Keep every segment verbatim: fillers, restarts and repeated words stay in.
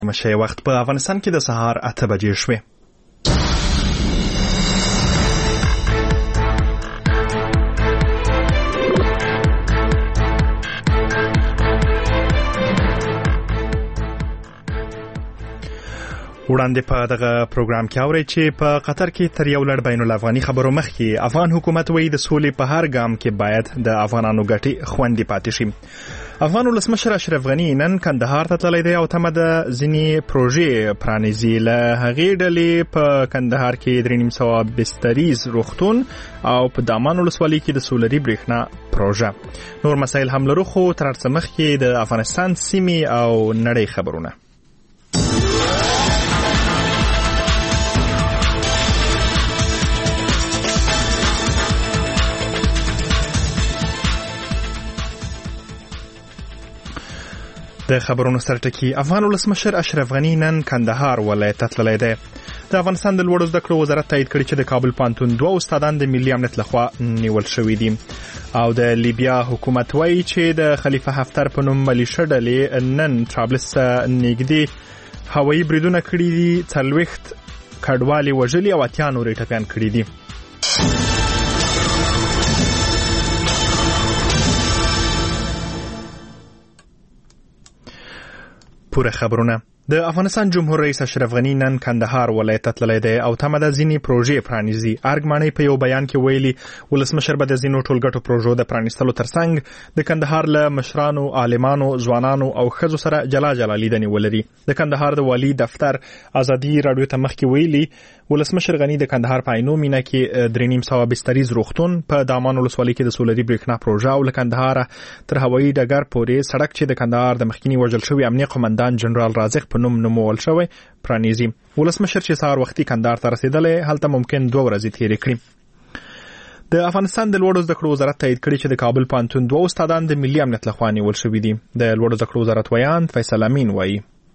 مشه وخت په افغانستان کې د سهار اته بجې شوې. وړاندې په دغه پروګرام کې اورئ چې په قطر کې تر یو لړ بین الافغاني خبرو مخکې افغان حکومت وایي د سولې په هر ګام کې باید د افغانانو ګټې خوندي پاتې شي. افغان ولسمشر اشرف غني نن کندهار ته تللی دی او تمه د ځینې پروژې پرانیزي. له هغې ډلې په کندهار کې درې نیم سوه بستریز روغتون او په دامان ولسوالۍ کې د سولري برېښنا پروژه. نور مسایل هم لرو، خو تر هر څه مخکې د افغانستان سیمې او نړۍ خبرونه. د خبرونو سرټکی افغان ولسمشر اشرف غني نن کندهار ولایت ته تللی دی. د افغانستان د لوړو زده کړو وزارت تایید کړی چې د کابل پوهنتون دوه استادان د ملي امنیت لخوا نیول شوي دي. او د لیبیا حکومت وایي چې د خلیفه حفتر په نوم ملیشه ډلې نن طرابلس نږدې هوایي بریدونه کړي دي، څلوېښت کډوالې وژلي او اتیا نور ټپیان کړي دي. پوره خبرونه. د افغانستان جمهور رئیس اشرف غني نن کندهار ولایت ته تللی دی او تمه د ځینې پروژې پرانیزي. ارګ په یو بیان کې ویلي ولسمشر به د ځینو ټولګټو پروژو د پرانیستلو ترڅنګ د کندهار له مشرانو، عالمانو، ځوانانو او ښځو سره جلا جلا لیدنې ولري. د کندهار د والي دفتر ازادي راډیو ته مخکې ویلي ولسمشر غني د کندهار په عینو مینه کې درې نیم سوه بستریز روغتون، په دامان ولسوالۍ کې د سولري برېښنا پروژه او له کندهار تر هوایي ډګر پورې سړک چې د کندهار د مخکینی وژل شوي امنیه قومندان جنرال رازق په نوم نومول شوی پرانیزي. ولسمشر چې سهار وختي کندهار ته رسیدلی هلته ممکن دوه ورځې تیرې کړي. د افغانستان د لوړو زده کړو وزارت تایید کړي چې د کابل پوهنتون دوه استادان د ملي امنیت لخوا نیول شوي دي. د لوړو زده کړو وزارت ویان فیصل امین وایي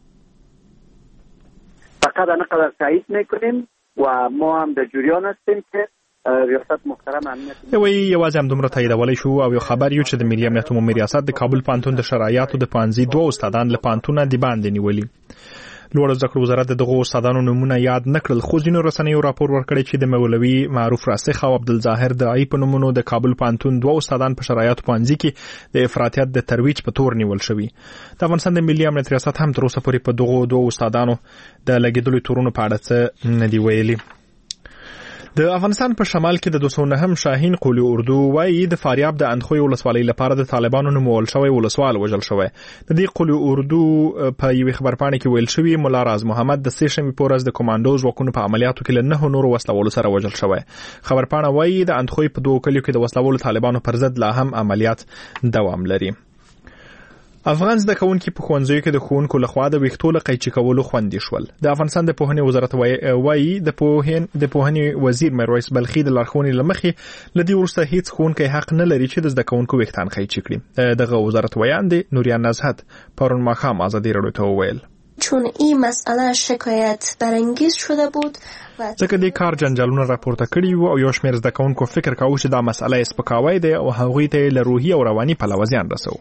فقط نقدر تایید میکنیم و ما هم در جریان هستیم که ریاست محترم امنیت وی یوازې هم دومره تاییدولی شو او یو خبر یو چې د ملي امنیت عمومي ریاست د کابل پوهنتون د شرایطو د پوهنځي دوه استادان له پوهنتونه د باندې نیولي. لوړو زده کړو وزارت دغه استادانو نومونه یاد نکړل، خو ځینو رسنیو راپور ورکړی چې د مولوي معروف راسخ او عبدالظاهر داعی په نومونو د کابل پوهنتون دوه استادان په شرایطو پوهنځي کې د افراطیت د ترویج په تور نیول شوي. د افغانستان د ملي امنیت ریاست هم تر اوسه پورې په دغه دوه استادانو د لګیدلو تورونو په اړه څه نه دی ویلي. د افغانستان په شمال کې د دوه سوه نهم شاهین قولي اردو وایي د فاریاب د اندخوی ولسوالۍ لپاره د طالبانو نومول شوی ولسوال وژل شوی. د دې قولي اردو په یوې خبرپاڼې کې ویل شوی مولا راز محمد د سې شنبې په ورځ د کمانډو ځواکونو په عملیاتو کې له نهو نورو وسلوالو سره وژل شوی. خبرپاڼه وایي د اندخوی په دوه کلیو کې د وسلوالو طالبانو پر ضد لا هم عملیات دوام لري. افغان زده کوونکي په ښوونځیو کې د ښوونکو لخوا د ویښتو له قیچي کولو خوندي شول. د افغانستان د پوهنې وزارت وایي د پوهنې د پوهنې وزیر میرویس بلخي د لارښوونې له مخې له دې وروسته هیڅ ښوونکی حق نه لري چې د زده کوونکو ویښتان قیچي کړي. دغه وزارت ویان دی نوریان نزهت پرون ماښام ازادي راډیو ته وویل چون این مسئله شکایت برانگیز شده بود ځکه دې کار جنجالونه راپورته کړي وو او یو شمېر زده کوونکو فکر کاوه چې دا مسئله سپکاوی دی او هغوی ته له روحي او رواني پلوه زیان رسوي.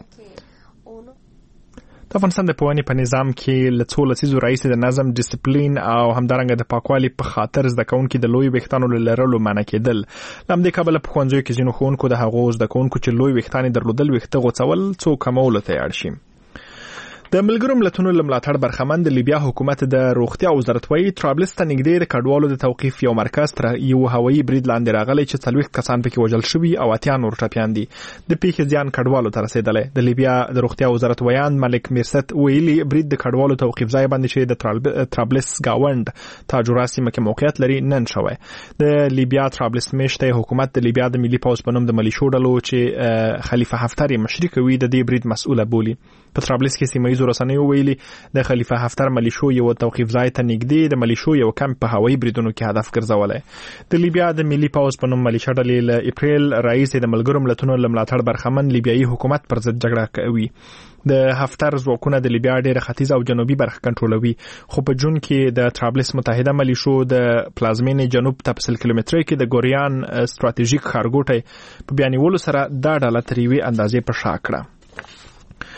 د افغانستان د پوهنې په نظام کې له څو لسیزو راهیسې د نظم، ډیسپلین او همدارنګه د پاکوالي په خاطر زده کوونکي د لوی ویښتانو له لرلو منع کېدل. له همدې کبله په ښوونځیو کې ځینو ښوونکو د هغو زده کوونکو چې لوی ویښتان یې درلودل ویښته غوڅول څو کمولو ته اړ شي. د ملګرو ملتونو له ملاتړ برخمن د لیبیا حکومت د روغتیا وزارت وایي طرابلس ته نږدې د کډوالو د توقیف یو مرکز تر یو هوایي برید لاندې راغلی چې څلوېښت کسان پکې وژل شوي او اتیا نور ټپیان دي. د پیښې زیان کډوالو ته رسېدلی. د لیبیا د روغتیا وزارت ویان ملک میرست ویلي برید د کډوالو توقیف ځای باندې چې د طرابلس گاوند تاجورا سیمه کې موقعیت لري نن شوی. د لیبیا طرابلس میشته حکومت د لیبیا د ملي پوځ په نوم د ملیشو ډلو چې خلیفه حفتر یې مشري کوي د دې برید مسؤله بولي. په طرابلس کې سیمه ییزو رسنیو ویلي د خلیفه حفتر ملیشو یو توقیف ځای ته نږدې د ملیشو یو کمپ په هوایي بریدونو کې هدف ګرځولی. د لیبیا د ملي پوځ په نوم ملیشه ډلې له اپریل راهیسې د ملګرو ملتونو له ملاتړ برخمن لیبیایي حکومت پر ضد جګړه کوي. د حفتر ځواکونه د لیبیا ډېره ختیځه او جنوبي برخه کنټرولوي، خو په جون کې د طرابلس متحده ملیشو د پلازمینې جنوب ته په سل کیلومترۍ کې د ګوریان ستراتیژیک ښارګوټی په بیا نیولو سره دا ډله تر یوې اندازې په شا کړه.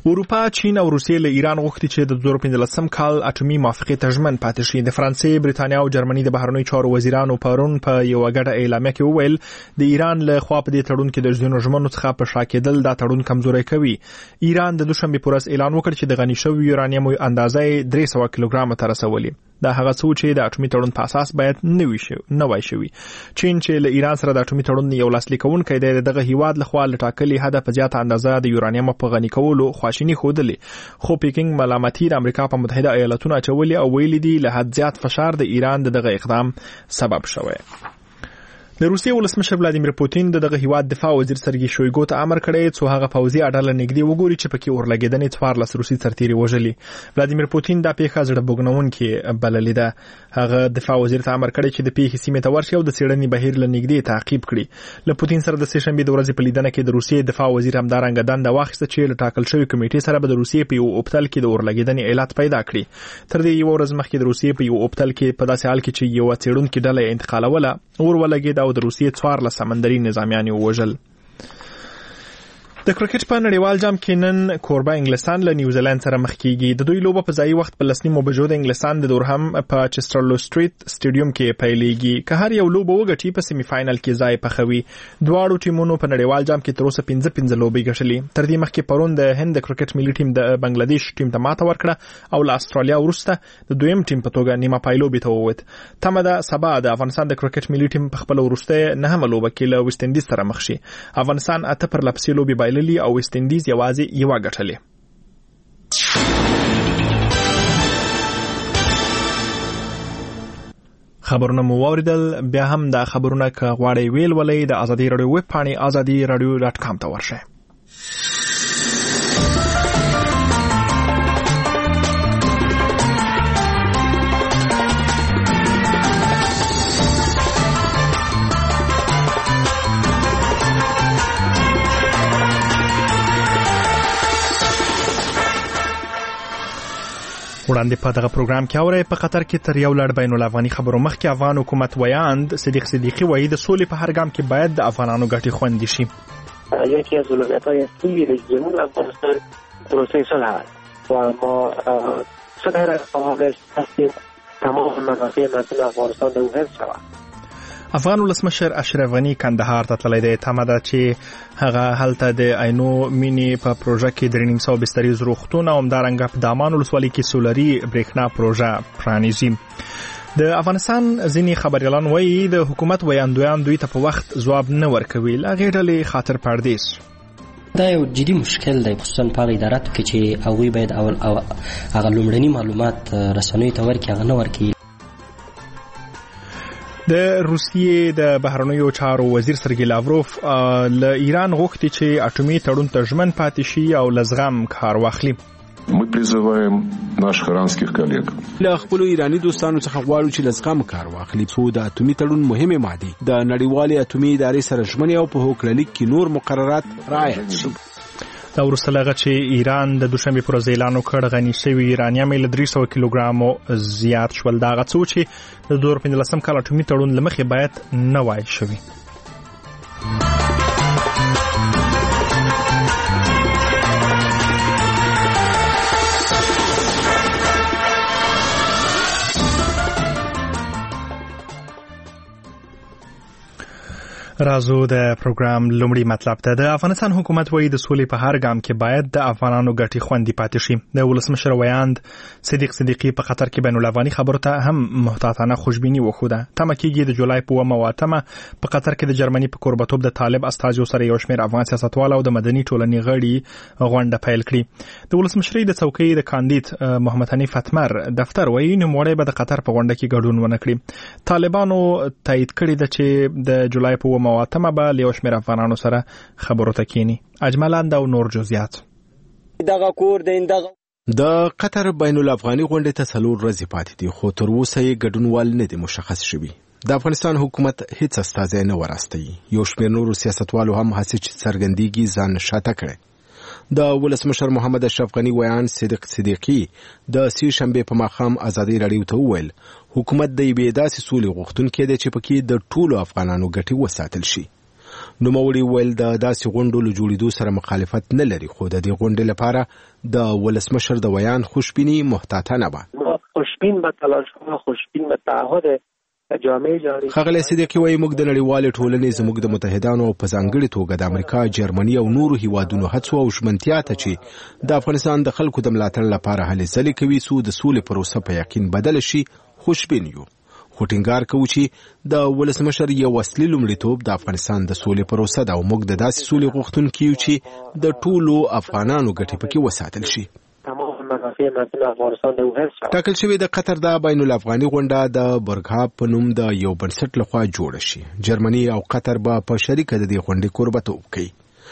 اروپا، چین او روسیې له ایران غوښتي چې د دوه زره پنځلسم کال اټومي موافقې ته ژمن پاتې شي. د فرانسې، بریتانیا او جرمني د بهرنیو چارو وزیرانو پرون په یو غټه اعلامیه کې وویل د ایران له خوا په دې تړون کې د ځینو ژمنو څخه په شا کېدل دا تړون کمزوری کوي. ایران د دوشنبه پر ورځ اعلان وکړ چې د غني شوي یورانیم اندازه درې سوه کیلوګرام ته رسولي. دا هغه څه چې د اټومي تړون په اساس باید نه وي شي نه وای شوی. چین چې له ایران سره د اټومي تړون یو لاسلیک کوونکی دی، دغه هیواد له خوا لټاکلي هدف په زیاته اندازه د یورانیم په غني کولو خواشینی خوده، خو پیکینګ ملامتي د امریکا په متحده ایالاتونو اچولي او ویلي دي له حد زیات فشار د ایران دغه اقدام سبب شوی. د روسیې ولسمشر ولادیمیر پوتین دغه هیواد دفاع وزیر سرګي شویګو ته امر کړی چې هغه پوځي اډاله نږدې وګوري چې پکې اورلګیدنې څوارلس روسي سرتیري وژلي. ولادیمیر پوتین دا پیښه زړه بوګنونکې بللې ده. هغه دفاع وزیر ته امر کړی چې د پیښې سیمې ته ورشي او د څېړنې بهیر له نږدې تعقیب کړي. له پوتین سره د سه شنبې د ورځې په لیدنه کې د روسیې دفاع وزیر همدارنګه دنده واخیسته چې له ټاکل شوی کمیټې سره به د روسیې په یو اوبتل کې د اورلګیدنې علت پیدا کړي. تر دې یو ورځ مخکې د روسیې په یو اوبتل کې په داسې حال کې چې یو څېړونکي ډله یې انتقالوله اور ولګېد او د روسیې څوارلس سمندري نظامیان وژل. د کرکټ په نړیوال جام کې نن کوربه انګلستان له نیوزیلند سره مخ کیږي. د دوی لوبه په ځای وخت په لسنیمو بجو د انګلستان د دورهم په چسترلو سټریټ سټیډیوم کې پیلېږي. که هر یو لوبه وګټي په سیمی فائنل کې ځای پخوي. دواړو ټیمونو په نړیوال جام کې تر اوسه پنځه پنځه لوبې ګټلې. تر دې مخکې پرون د هند د کرکټ ملي ټیم د بنگلاديش ټیم ته ماته ورکړه او له استرالیا وروسته د دویم ټیم په توګه نیمه پای لوبې ته ووت. تمه ده سبا د افغانستان د کرکټ ملي ټیم په خپل وروسته نهمه لوبه کې له ویسټ انډیز سره مخ شي. افغانستان اته پر لپسې لوبې بایللي او ویسټ انډیز یوازې یو ګټلې. خبرونه مو واوریدل. بیا هم دا خبرونه که غواړئ ویل ولې د ازادي رادیو ویب پاڼې ازادي رادیو ډاټ کام ته ورشئ. وړاندې په دغه پروګرام کې اورئ په قطر کې تر یو لړ بین الافغاني خبرو مخکې افغان حکومت ویاند صدیق صدیقی وایي د سولې په هر ګام کې باید د افغانانو ګټې خوندي شي. یکی از اولویت‌های اصلی رئیس جمهور افغانستان پروسه صلح است و ما صلح را خواهان هستیم تمام منافع مردم افغانستان به او حفظ شود. افغان ولسمشر اشرف غنی کندهار ته تللی دی. تمه ده چې هغه هلته د عینو مینی په پروژه کې درې نیم سوه بستریز روغتون او همدارنګه په دامان ولسوالۍ کې سولري برېښنا پروژه پرانیزي. د افغانستان ځینې خبریالان وایي د حکومت ویاندویان دوی ته په وخت ځواب نه ورکوي. له هغې ډلې خاطر پردیس دا یو جدي مشکل دی، خصوصا په هغه اداراتو کې چې هغوی باید اول هغه لومړني معلومات رسنیو ته ورکړي، هغه نه ورکوي. د روسیې د بهرنیو چارو وزیر سرګی لاوروف له ایران غوښتي چې اټومي تړون ته ژمن پاتې شي او له زغم کار واخلي. Мы призываем наших иранских коллег. له خپل ایرانی دوستانو څخه غواړو چې لزغم کار واخلي څو د اټومي تړون مهمه ماده د نړیوالې اټومي ادارې سره ژمنې او په هوکړلیک کې نور مقررات رعایت شي. دا وروسته لغه چې ایران د دوشنبه پر ورځ اعلان وکړ غني شوی یورانیم له درې سوه کیلوګرامو زیات شول. دا غڅو چې د دوه زره پنځلسم کال اټومي تړون لمخې باید نه وای شوی. رازو د پروګرام لومړی مطلب ته د افغانستان حکومت وایي د سولې په هر ګام کې باید د افغانانو ګټې خوندي پاتې شي. د ولسمشر ویاند صدیق صدیقی په قطر کې بین الافغاني خبرو ته هم محتاطانه خوشبیني وښوده. تمه کېږي د جولای په اوومه او اتمه په قطر کې د جرمني په کوربتوب د طالب استازو سره یو شمېر افغان سیاستوال او د مدني ټولنې غړي غونډه پیل کړي. د ولسمشرۍ د څوکۍ د کاندید محمد حنیف اتمر دفتر وایي نوموړی به د قطر په غونډه کې ګډون ونه کړي. طالبانو تایید کړي ده چې د جولای په اوومه او اتمه به له یو شمېر افغانانو سره خبرو ته کینی. اجملاند او نور جزئیات. دغه کور د دغه د قطر بین الافغاني غونډې ته څلور ورځې پاتې دي، خو تر اوسه یې ګډونوال نه دي مشخص شوي. د افغانستان حکومت هیڅ استازی نه وراستی. یو شمېر نورو سیاستوالو هم هڅې چې څرګندېږي ځان شاته کړي. د ولسمشر محمد اشرف غنی ویان صدیق صدیقی د سې شنبې په ماښام ازادي رادیو ته وویل حکومت د یوې داسې سولې غوښتونکی دی چې پکې د ټولو افغانانو ګټې وساتل شي. نوموړي ویل د داسې غونډو له جوړېدو سره مخالفت نه لري، خو د دې غونډې لپاره د ولسمشر د ویان خوشبیني محتاطانه وه. خوشبین به تلاش کنه، خوشبین به تعهد جامعه جاری. ښاغلی صدیقي وایي موږ د نړیوالې ټولنې زموږ د متحدانو او په ځانګړې توګه د امریکا، جرمني او نورو هیوادونو هڅو او ژمنتیا ته چې د افغانستان د خلکو د ملاتړ لپاره هلې ځلې کوي څو د سولې پروسه په یقین بدله شي خوشبین یو. خو ټینګار کوو چې د ولسمشر یو اصلي لومړیتوب د افغانستان د سولې پروسه ده او موږ د داسې سولې غوښتونکي یو چې د ټولو افغانانو ګټې پکې وساتل شي. ټاکل شوې د قطر د بین الافغاني غونډه د برګهاب په نوم د یو بنسټ لخوا جوړه شي. جرمني او قطر به په شریکه د دې غونډې کوربتوب کوي.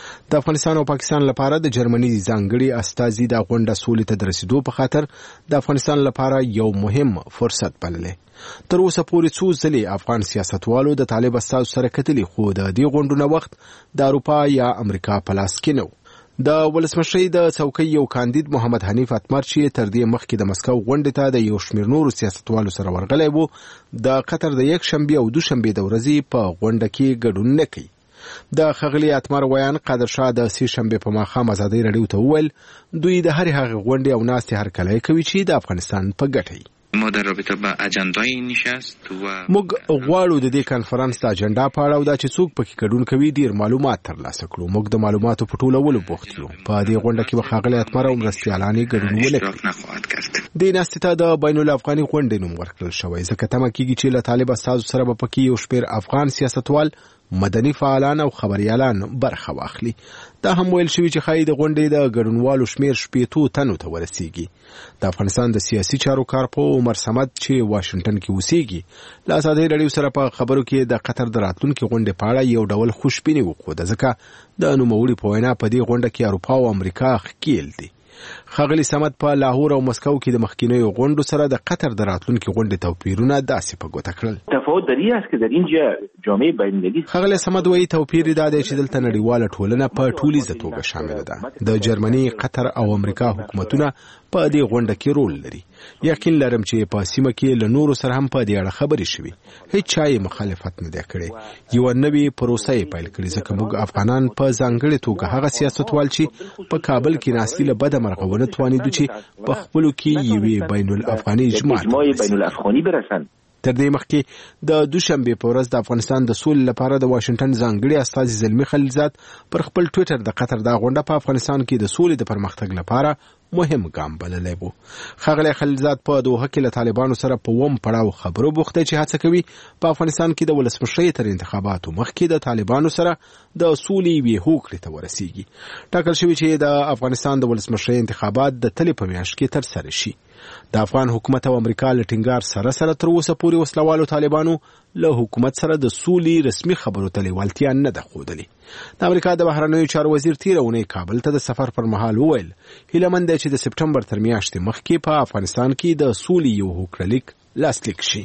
د افغانستان او پاکستان لپاره د جرمني ځانګړي استازي د غونډه سولې ته د رسیدو په خاطر د افغانستان لپاره یو مهم فرصت بللې. تر اوسه پورې څو ځلې افغان سیاستوالو د طالب استازو سره کتلي، خو د دې غونډو نه وخت د اروپا یا امریکا په لاس کې نه و. د ولسمشرۍ د څوکۍ یو کاندید محمد حنیف اتمر چې تر دې مخکې د مسکو غونډې ته د یو شمېر نورو سیاستوالو سره ورغلی و، د قطر د یک شنبې او دوشنبې د ورځې په غونډه کې ګډون نه کوي. د ښاغلي اتمر ویان قادر شاه د سې شنبې په ماښام ازادۍ راډیو ته وویل دوی د هرې هغې غونډې او ناستې هرکلی کوي چې د افغانستان په ګټه وي. ما در رابطه با اجندای این نشست و موږ غواړو د دې کانفرنس د اجنډا په اړه او دا چې څوک پکې ګډون کوي ډیر معلومات ترلاسه کړو. موږ د معلوماتو په ټولولو بوخت یو. په دې غونډه کې به ښاغلی اتمر او مرستیالان یې ګډون ونه کړي. دې ناستې ته د بین الافغاني غونډې نوم ورکړل شوی ځکه تمه کېږي چې له طالب استازو سره به پکې یو شمېر افغان سیاستوال، مدني فعالان او خبريالان برخه واخلي. دا هم ویل شوی چې خای د غونډې د ګډونوالو شمیر شپېتو تنو ته ورسیږي. د افغانستان د سیاسي چارو کارپو عمر صمد چې واشنگټن کې اوسېږي له ازادۍ راډیو سره په خبرو کې د قطر د راتلونکي غونډې په اړه یو ډول خوشبیني وښوده ځکه د نوموړي په وینا په دې غونډه کې اروپا او امریکا ښکیل دي. ښاغلي صمد په لاهور او مسکو کې د مخکینیو غونډو سره د قطر د راتلونکي غونډې توپیرونه داسې په ګوته کړل. تفاوت در این است که در اینجا جامعه بین‌المللی ښاغلی صمد وایي توپیر دا دی چې دلته نړیواله ټولنه په ټولیزه توګه شامله ده. د جرمني، قطر او امریکا حکومتونه په دې غونډه کې رول لري. یقین لرم چې په سیمه کې له نورو سره هم په دې اړه خبرې شوي. هیڅ چا یې مخالفت نه دی کړی. یوه نوې پروسه یې پیل کړې ځکه موږ افغانان په ځانګړې توګه هغه سیاستوال چې په کابل کې ناستي له بده مرغه ونه توانېدو چې په خپلو کې یوې بین الافغاني اجماع تر دې مخکې د دوشنبې په ورځ د افغانستان د سولې لپاره د واشنگټن ځانګړي استازي زلمي خلیلزاد پر خپل ټویټر د قطر دا غونډه په افغانستان کې د سولې د پرمختګ لپاره مهم ګام بللی و. ښاغلی خلیلزاد په دوحه کې له طالبانو سره په اووم پړاو خبرو بوخت دی چې هڅه کوي په افغانستان کې د ولسمشرۍ تر انتخاباتو مخکې د طالبانو سره د سولې یوې هوکړې ته ورسیږي. ټاکل شوي چې د افغانستان د ولسمشرۍ انتخابات د تلې په میاشت کې ترسره شي. د افغان حکومت او امریکا له ټینګار سره سره تر اوسه پورې وسلوالو طالبانو له حکومت سره د سولې رسمي خبرو ته لیوالتیا نه ده ښودلې. د امریکا د بهرنیو چارو وزیر تېره اونۍ کابل ته د سفر پر مهال وویل هیله مند دی چې د سپټمبر تر میاشتې مخکې په افغانستان کې د سولې یو هوکړلیک لاسلیک شي.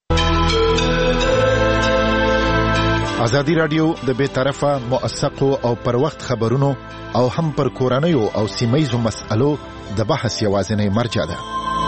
ازادي راډیو د بې طرفه، موثقو او پر وخت خبرونو او هم پر کورنیو او سیمه‌یزو مسألو د بحث یوازینۍ مرجع ده.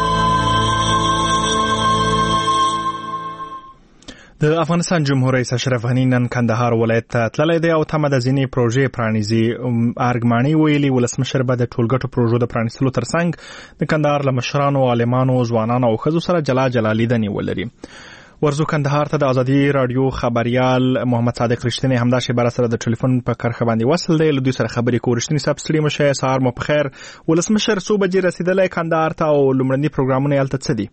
د افغانستان جمهور رئیس اشرف غنی نن کندهار ولایت ته تللی دی او تمه د ځینې پروژې پرانیزي. ارګماني ویلي ولسمشر به د ټولګټو پروژو د پرانیستلو ترڅنګ د کندهار له مشرانو، عالمانو، ځوانانو او ښځو سره جلا جلا لیدنې ولري. ورزو کندهار ته د ازادي راډیو خبريال محمد صادق رښتینی همدا شیبه سره د ټلیفون په کرښه باندې وصل دی. له دوی سره خبرې کوو. رښتینی صاحب ستړي مه شئ، سهار مو په خیر. ولسمشر څو بجې رسېدلی کندهار ته او لومړني پروګرامونه یې هلته څه دي؟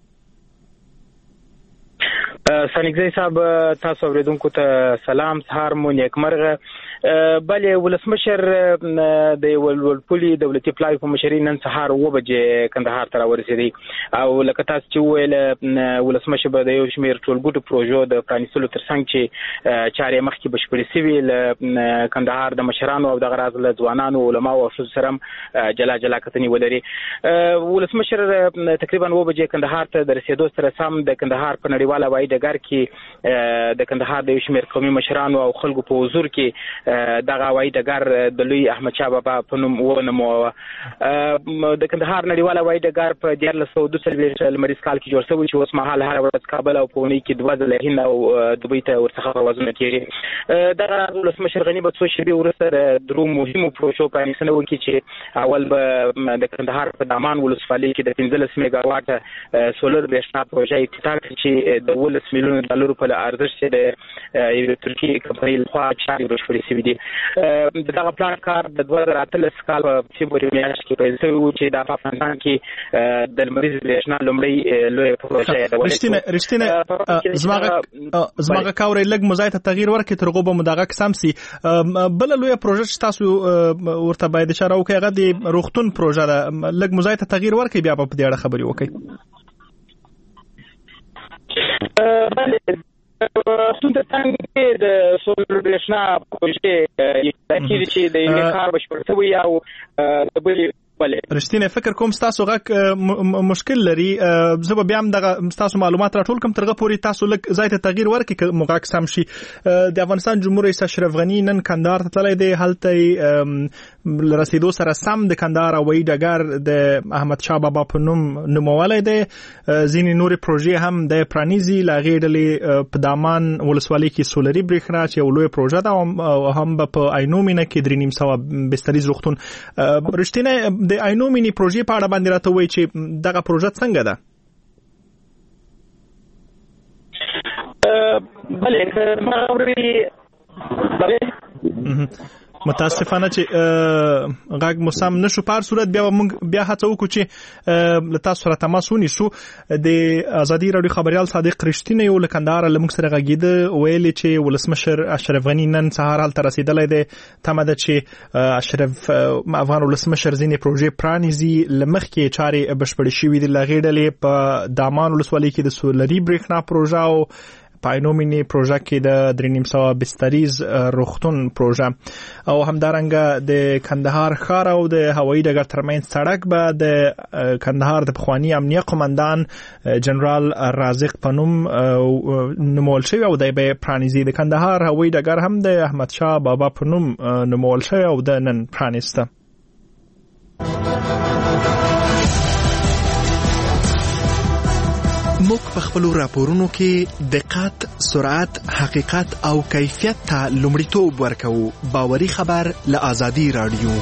سانګزی صاحب تاسو اوریدونکو ته سلام، سهار مو نیکمرغه. بلې ولسمشر د ولولپولي دولتي پلای په مشرۍ نن سهار اوه بجې کندهار ته راورسېدی او لکه تاسو چې وویل ولسمشر به د یو شمېر ټولګټو پروژو د پرانیستلو ترڅنګ چې چارې مخکې بشپړې سوي له کندهار د مشرانو او دغه راز له ځوانانو، علماو او ښځو سره هم جلا جلا کتنې ولري. ولسمشر تقریبا اوه بجې کندهار ته د رسېدو سره سم د کندهار په نړیواله هوایي ډګر کې د کندهار د شمیر قومي مشرانو او خلکو په حضور کې دغه هوایي ډګر د لوی احمد شاه بابا په نوم ونوموه. د کندهار نړیوال هوایي ډګر په دیارلس سوه دوه څلوېښت لمریز کال کې جوړ شوی چې اوس مهال هره ورځ کابل او په اونۍ کې دوه ځله هند او دوبۍ ته ورڅخه پروازونه کېږي. دغه ولسمشر غني به څو شېبې وروسته د درو مهمو پروژو پرانیستنه وکړي چې اول به د کندهار په دامان ولسوالۍ کې د پنځلس میګا واټ سولر برېښنا پروژه افتتاح کړي چې د اوولس میلیونو ډالرو په ارزښت د یوې ترکي کمپنۍ لخوا چارې بشپړې شوي دي. دغه پلان کار د دوه زره اتلس کال په فبروري میاشت کې پیل شوی و چې د افغانستان کې د لمریز برېښنا لومړۍ لویه پروژه ده. رښتینه رښتینه زماغه زماغه کاورې لږ مزایته تغییر ورکړي تر غوبه مداغه کسم سي بل لویه پروژه چې تاسو ورته باید اشاره وکړئ هغه د روغتون پروژه ده. لږ مزایته تغییر ورکړي بیا په دې اړه خبرې وکړئ. روغتون ته څنګه د سولر برېښنا پروژې تاکید چې د یې کار بشپړ شوی او د بلې رښتینه فکر کوم تاسو غږ مشکل لري. زه به بیا هم دغه تاسو معلومات راټول کوم ترغه پورې تاسو لږ ځای ته تغییر ورکړئ موږ سم شي. د افغانستان جمهور رئیس اشرف غني نن کندهار ته تللی دی. هلته رسیدو سره سم د کندهار هوایي ډګر د احمد شاه بابا په نوم نومولی دی. ځینې نورې پروژې هم د پرانیزي له هغې ډلې په دامان ولسوالۍ کې سولري برېښنا چې یو لویه پروژه ده او هم به په عینو مینه کې درې نیم سوه بستریز روغتون. رښتینه د عینو مینی پروژې په اړه باندې راته وایي چې دغه پروژه څنګه ده؟ بله ما اوري متاسفانه چې غږ مو سم نشو. په هر صورت بیا موږ بیا هڅه وکړو چې له تاسو سره تماس ونیسو. د ازادي راډیو خبریال صادق رښتینه یو له کندهار له موږ سره غږېده ویلي چې ولسمشر اشرف غني نن سهار هلته رسېدلی دی. تمه ده چې اشرف افغان ولسمشر ځینې پروژې پرانیزي. له مخکې چارې بشپړې شوي دي. له هغې ډلې په دامان ولسوالۍ کې د سولري برېښنا پروژه او په عینو مینی پروژه کې د درې نیم سوه بستریز روغتون پروژه او همدارنګه د کندهار ښار او د هوایي ډګر ترمنځ سړک به د کندهار د پخواني امنیه قومندان جنرال رازق په نوم نومول شوی او دی به پرانیزي. د کندهار هوایي ډګر هم د احمد شاه بابا په نوم نومول شوی او د نن پرانیسته. موږ په خپلو راپورونو کې دقت، سرعت، حقیقت او کیفیت ته لومړیتوب ورکوو. باوري خبر له آزادي راډیو.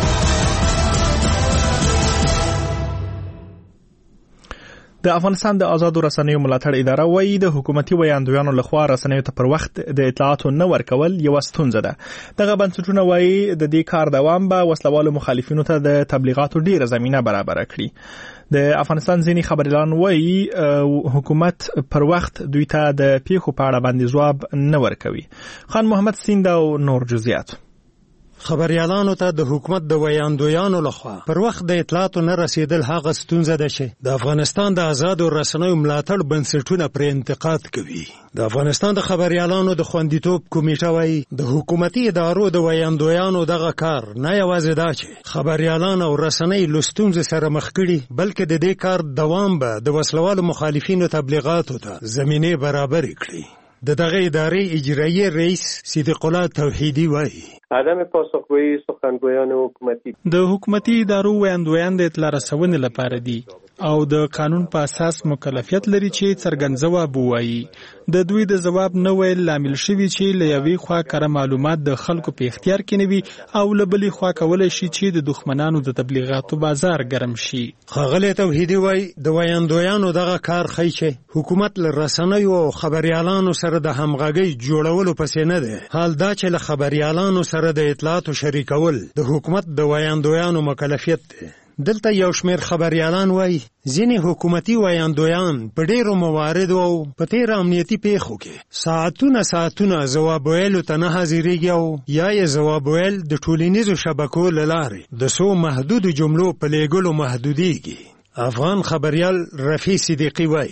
د افغانستان د آزادو رسنیو ملاتړ اداره وایي د حکومتي ویاندویانو لخوا رسنیو ته پر وخت د اطلاعاتو نه ورکول یوه ستونزه ده. دغه بنسټونه وایي د دې کار دوام به وسلوالو مخالفینو ته د تبلیغاتو ډیره زمینه برابره کړي. د افغانستان ځینې خبریالان وایي حکومت پر وخت دوی ته د پیښو په اړه باندې ځواب نه ورکوي. خان محمد سیند او نور جزئیات. خبريالانو ته د حکومت د ویاندویانو لخوا پر وخت د اطلاعاتو نه رسیدل هغه ستونزه ده چې د افغانستان د آزادو رسنیو ملاتړ بنسټونه پر انتقاد کوي. د افغانستان د خبريالانو د خوندیتوب کمیټه وايي د حکومتي ادارو د ویاندویانو دغه کار نه یوازې دا چې خبريالان او رسنۍ له ستونزې سره مخ کړي بلکې د دې کار دوام به د وسلوالو مخالفینو تبلیغاتو ته زمینه برابر کړي. د دغه ادارې اجرایي رئیس صدیق الله توحیدی وایي عدم پاسخگویی سخنگویان حکومتی د حکومتي ادارو ویاندویان د اطلاع رسونې لپاره دي او د قانون په اساس مکلفیت لري چې څرګند ځواب ووایي. د دوی د ځواب نه ویل لامل شوي چې له یوې خوا کره معلومات د خلکو په اختیار کې نه وي او له بلې خوا کولی شي چې د دښمنانو د تبلیغاتو بازار ګرم شي. ښاغلی توحیدي وایي د ویاندویانو دغه کار ښیي چې حکومت له رسنیو او خبریالانو سره د همغږۍ جوړولو پسې نه دی. حال دا چې له خبریالانو سره د اطلاعاتو شریکول د حکومت د ویاندویانو مکلفیت دی. دلته یو شمیر خبریالان وایي ځینې حکومتي ویاندویان په ډېرو مواردو او په تېره امنیتي پیښو کې ساعتونه ساعتونه ځواب ویلو ته نه حاضرېږي او یا یې ځواب ویل د ټولنیزو شبکو له لارې د څو محدودو جملو په لیږلو محدودېږي. افغان خبریال رفیع صدیقي وایي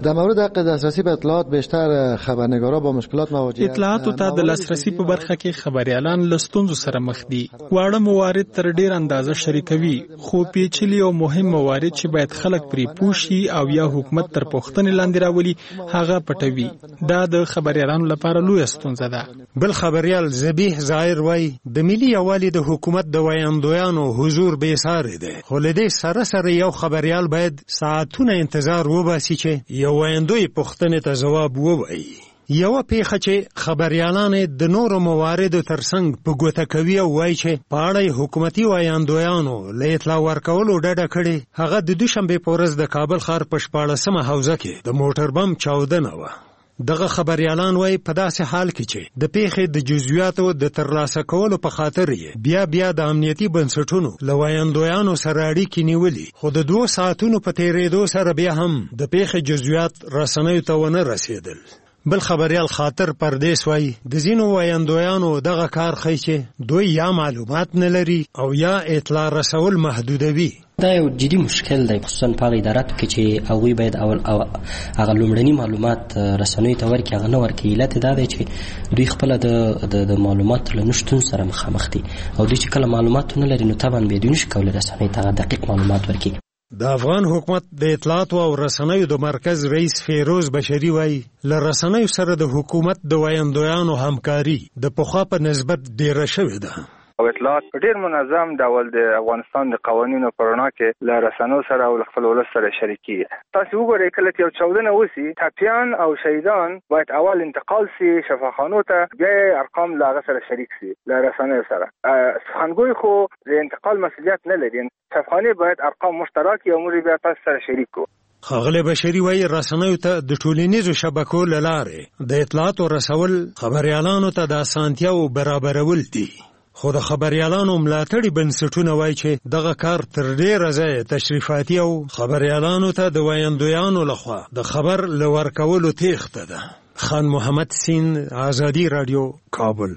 در مورد حق دسترسی به اطلاعات بیشتر خبرنگارا با مشکلات مواجه اطلاعاتو ته د لاسرسي په برخه کې خبريالان له ستونزو سره مخ دي. واړه موارد تر ډیر اندازه شریکوي، خو پیچلي او مهم موارد چې باید خلک پرې پوه شي او یا حکومت تر پوښتنې لاندې راولي هغه پټوي. دا د خبريالانو لپاره لویه ستونزه ده. بل خبريال ذبیح ظاهر وای د ملي یووالي د حکومت د ویاندویانو حضور بې ساري دی، خو له دې سره سره یو خبريال باید ساعتونه انتظار وباسي چې یو ویاندوی پوښتنې ته جواب ووایي. یو پیښه چې خبريالان د نورو مواردو ترڅنګ په ګوته کوي او وایي چې په اړه حکومتي ویاندویانو له اطلاع ورکولو ډډه کړې، هغه د دوشنبه په ورځ د کابل ښار په شپاړسمه حوزه کې د موټر بم چاودنه وه. دغه خبريالان وای په داسې حال کې چې د پیښې د جزئیاتو د ترلاسه کولو په خاطر یې بیا بیا د امنیتي بنسټونو له ویاندویانو سره اړیکې نیولې، خو د دوه ساعتونو په تیریدو سره بیا هم د پیښې جزئیات رسنیو ته ونه رسیدل. بل خبريال خاطر پردیس وای د ځینو ویاندویانو دغه کار ښیي چې دوی یا معلومات نه لري او یا اطلاع رسول محدودوي. دا یو جدي مشکل دی، خصوصا په هغه اداراتو کې چې هغوی باید اول هغه لومړني معلومات رسنیو ته ورکړي، هغه نه ورکوي. علت دا دی چې دوی خپله د معلوماتو له نشتون سره مخامخ دي او دوی چې کله معلومات نه لري نو طبعا بیا دوی نشي کولی رسنیو ته هغه دقیق معلومات ورکړي. د افغان حکومت د اطلاعاتو او رسنیو د مرکز رئیس فیروز بشری وای له رسنیو سره د حکومت د ویاندویانو همکاري د پخوا په نسبت ډیره شوې ده. او اطلاعات په ډیر منظم ډول د افغانستان د قوانینو په رڼا کې له رسنیو سره او خپل ولس سره شریکي. تاسو وګورئ کله چې یو چاودنه وسی ټپیان او شهیدان باید اول انتقال سي شفاخانو ته، بیا ارقام لا سره شریک سي له رسنیو سره. خانګوی خو د انتقال مسؤلیت نه لري، شفاخانه باید ارقام مشترک او موږ بیا تاسو سره شریک کو. ښاغلی بشری وایي رسنیو ته د ټولنیزو شبکو له لارې د اطلاعاتو رسول خبریالانو ته د اسانتیاو برابرول دي، خو د خبریالانو ملاتړي بنسټونه وایي چې دغه کار تر ډېره ځایه تشریفاتي او خبریالانو ته د ویاندویانو لخوا د خبر له ورکولو تېښته ده. خان محمد سین، آزادي راډیو، کابل.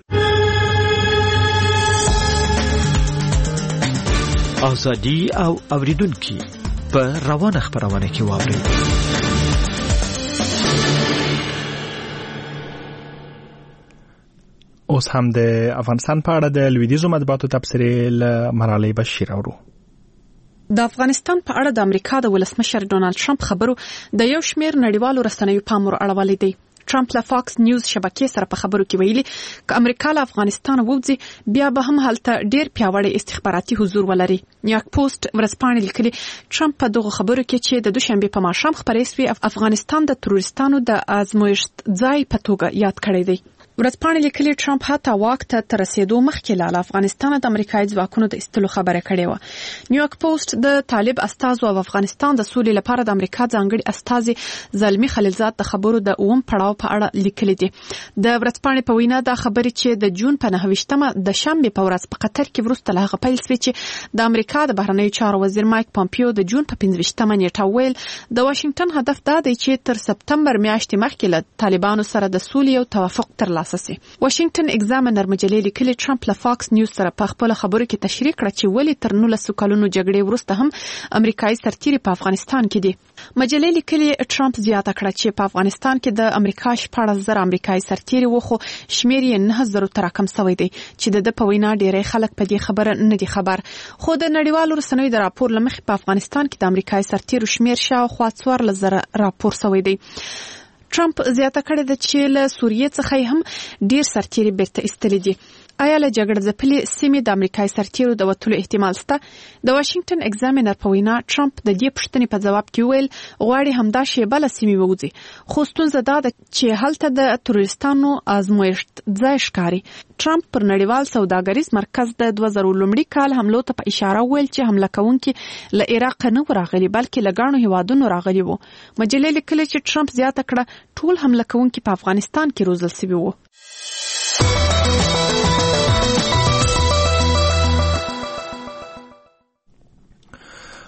آزادي او اوریدونکي په روانه خبرونه کې واوري. اوس هم د افغانستان په اړه د لویدیځو مطبوعاتو تبصرې له مرالۍ بشیر اورو. د افغانستان په اړه د امریکا د ولسمشر ډونالد ټرمپ خبرو د یو شمېر نړیوالو رسنیو پام ور اړولی دی. ټرمپ له فاکس نیوز شبکې سره په خبرو کې ویلي که امریکا له افغانستان ووځي بیا به هم هلته ډېر پیاوړی استخباراتي حضور ولري. نیویارک پوسټ ورځپاڼې لیکلي ټرمپ په دغو خبرو کې چې د دوشنبې په ماښام خپرې سوې افغانستان د تروریستانو د ازمویښت ځای په توګه یاد کړی دی. ورځپاڼې لیکلي ټرمپ حتی واک ته تر رسېدو مخکې له افغانستان د امریکایي ځواکونو د ایستلو خبره کړې وه. نیویارک پوسټ د طالب استازو او افغانستان د سولې لپاره د امریکا ځانګړي استازي زلمي خلیلزاد د خبرو د اووم پړاو په اړه لیکلي دي. د ورځپاڼې په وینا دا خبرې چې د جون په نهه ویشتمه د شنبې په ورځ په قطر کې وروسته له هغه پیل شوې چې د امریکا د بهرنیو چارو وزیر مایک پامپیو د جون په پنځه ویشتمه نیټه ویل د واشنګټن هدف دا دی چې تر سپتمبر میاشتې مخکې له طالبانو سره د سولې او توافق ترلاسه شي. واشنګټن ایگزامینر مجلې لیکلي ټرمپ له فاکس نیوز سره په خپل خبرو کې تشریح کړه چې ولې تر نولسو کلونو جګړې وروسته هم امریکایي سرتیري په افغانستان کې دي. مجلې لیکلي ټرمپ زیاته کړه چې په افغانستان کې د امریکا شپاړس زره امریکایي سرتیري وو، خو شمېر یې نه زرو ته راکم شوی دی چې د ده په وینا ډېری خلک په دې خبره نه دي خبر. خو د نړیوالو رسنیو د راپور له مخې په افغانستان کې د امریکایي سرتیرو شمېر شاوخوا څوارلس زره راپور شوی دی. ټرمپ زیاته کړې ده چې له سوریې څخه هم ډیر سرتیري بیرته ایستلي دي. آیا له جګړه ځپلې سیمې د امریکایي سرتیرو د وتلو احتمال شته؟ د واشنګټن ایگزامینر په وینا ټرمپ د دې پوښتنې په ځواب کې ویل غواړي همدا شیبه له سیمې ووځي، خو ستونزه دا ده چې هلته د تروریستانو ازمویښت ځای ښکاري. ټرمپ پر نړیوال سوداګریز مرکز د دوه زره لومړي کال حملو ته په اشاره ویل چې حمله کوونکي له عراق نه و راغلي بلکې له ګڼو هیوادونو راغلي وو. مجلې لیکلي چې ټرمپ زیاته کړه ټول حمله کوونکي په افغانستان کې روزل شوي وو.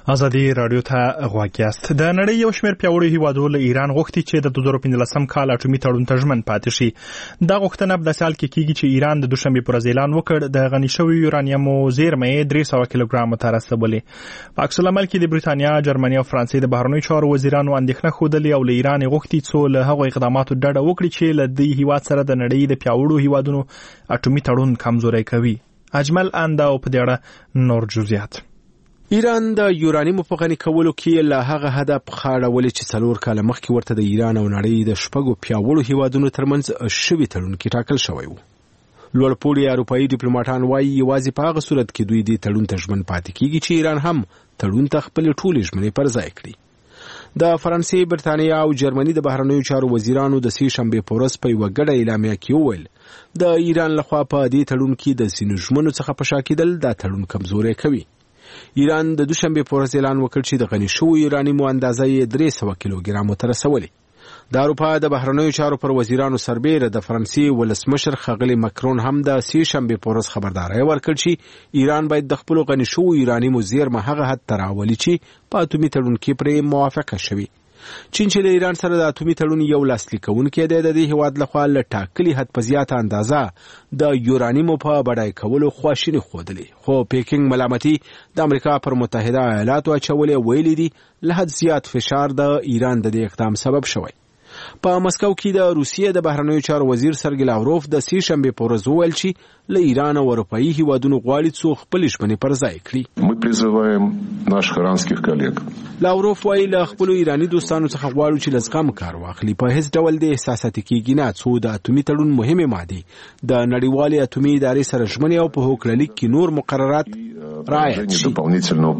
ازادي رادیو ته غواړئ یاست. د نړۍ یو شمېر پیاوړي هیوادونو له ایران غوښتي چې د دوه زره پنځلسم کال اټومي تړون ته ژمن پاتې شي. دا غوښتنه په داسې حال کې کیږي چې ایران د دوشنبې پر ورځ اعلان وکړ د غني شوي یورانیمو زیرمې درې سوه کیلوګرامو ته رسولې. په عکس العمل کې د بریتانیا، جرمني او فرانسې د بهرنیو چارو وزیرانو اندېښنه ښودلې او له ایران غوښتي څو له هغو اقداماتو ډډه وکړي چې له دې هیواد سره د نړۍ د پیاوړو هیوادونو اټومي تړون کمزوری کوي. اجمل انده او په دې اړه نور جزئیات. ایران د یورانیم په غني کولو کې له هغه هدف خاړولې چې څلور کاله مخکې ورته د ایران او نړۍ د شپږو پیاوړو هیوادونو ترمنځ شوی تړون کې ټاکل شوی و. لوړپوړي اروپایي ډیپلوماټان وایي یوازې په هغه صورت کې دوی دې تړون ته ژمن پاتې کیږي چې ایران هم تړون ته خپل ټولې ژمنې پر ځای کړي. د فرانسې، برتانیا او جرمني د بهرنیو چارو وزیرانو د سې شنبې په ورځ په یوه ګډه اعلامیه کې وویل د ایران لخوا په دې تړون کې د ځینو ژمنو څخه په شا کېدل دا تړون کمزوری کوي. ایران د دوشنبې په ورځ اعلان وکړ چې د غني شویو یورانیمو اندازه یې درې سوه کیلوګرامو ته رسولې. د اروپا د بهرنیو چارو پر وزیرانو سربیره د فرانسې ولسمشر ښاغلی مکرون هم د سې شنبې په ورځ خبرداری ورکړ چې ایران باید د خپلو غني شویو یورانیمو زیرمه هغه حد ته راولي چې په اټومي تړون کې پرې موافقه شوې. چین چې د ایران سره د اټومي تړون یو لاسلیک کوونکی دی، د دې هیواد لخوا له ټاکلي حد په زیاته اندازه د یورانیمو په بډای کولو خواشیني ښودلې، خو پیکینګ ملامتي د امریکا پر متحده ایالاتو اچولې، ویلي دي له حد زیات فشار د ایران د دې اقدام سبب شوی. په مسکو کې د روسیې د بهرنیو چارو وزیر سرګی لاوروف د سې شنبې په ورځ وویل چې له ایران او اروپایي هیوادونو غواړي څو خپلې ژمنې پر ځای کړي. Мы призываем наших иранских коллег. لاوروف وایي له خپلو ایراني دوستانو څخه غواړو چې له زغم کار واخلي. په هیڅ ډول د احساساتي کېږي نه، څو د اټومي تړون مهمې مادې د نړیوالې اټومي ادارې سره ژمنې او په هوکړلیک کې نور مقررات رعایت شي. د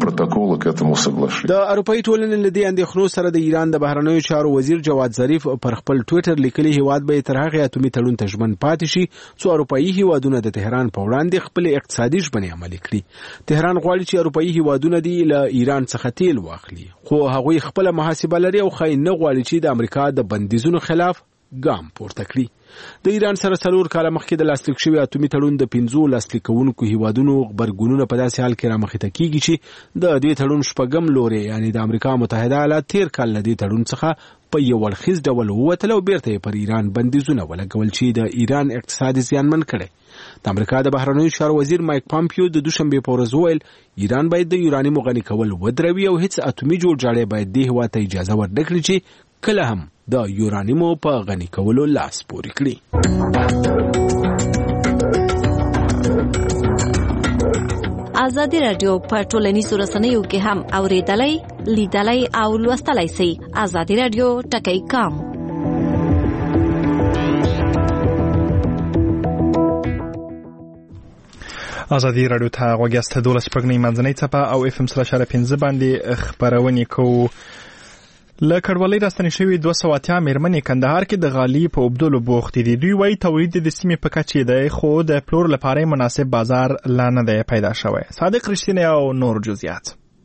اروپایي ټولنې له دې اندېښنو سره د ایران د بهرنیو چارو وزیر جواد ظریف پر خپل ټویټر لیکلي هیواد به تر هغه اټومي تړون ته ژمن پاتې شي څو اروپایي هیوادونه د تهران په وړاندې خپل اقتصادي ژمنې عملي کړي. تهران غواړي چې اروپایي هیوادونه دی له ایران څخه تیل واخلي، خو هغوی خپل محاسبه لري او خاين نه غواړي چې د امریکا د بندیزونو خلاف ګام پورته کړي. د ایران سره څلور کاله مخکې د لاسلیک شوی اټومي تړون د پنځو لاسلیک کوونکو هیوادونو غبرګونونه په داسې حال کې رامخې ته کیږي چې د دې تړون شپږم لوري یعنی د امریکا متحده ایالات تیر کال له دې تړون څخه په یو ورخیز ډول ووتل او بیرته پر ایران بندیزونه ولګول چې د ایران اقتصاد زیانمن کړي. د امریکا د بهرنیو چارو وزیر مایک پامپیو د دوشنبې په ورځ وویل ایران باید د یورانیمو غني کول ودروي او هیڅ اټومي جوړجاړی باید دې هیواد ته اجازه ورنکړي چې کله هم د یورانیمو په غني کولو لاس پورې کړي. ازادي رادیو په ټولنیزو رسنیو کې هم اوریدلای، لیدلای او لوستلای شئ. ازادي رادیو ټکی کام. ازادي رادیو ته غوږ یاست. دولس شپږنۍ منځنۍ څپه او اف ام سره اشاره پنځه باندې خبرونه کوو. له کډوالۍ راستنې شوې دوه سوه اتیا مېرمنې کندهار کې د غالۍ په اوبدلو بوختې دي. دوی وایي تولید د سیمې په کچې دی، خو د پلور لپاره مناسب بازار لا نه دی پیدا شوی. صادق رښتینی او نور جزئیات.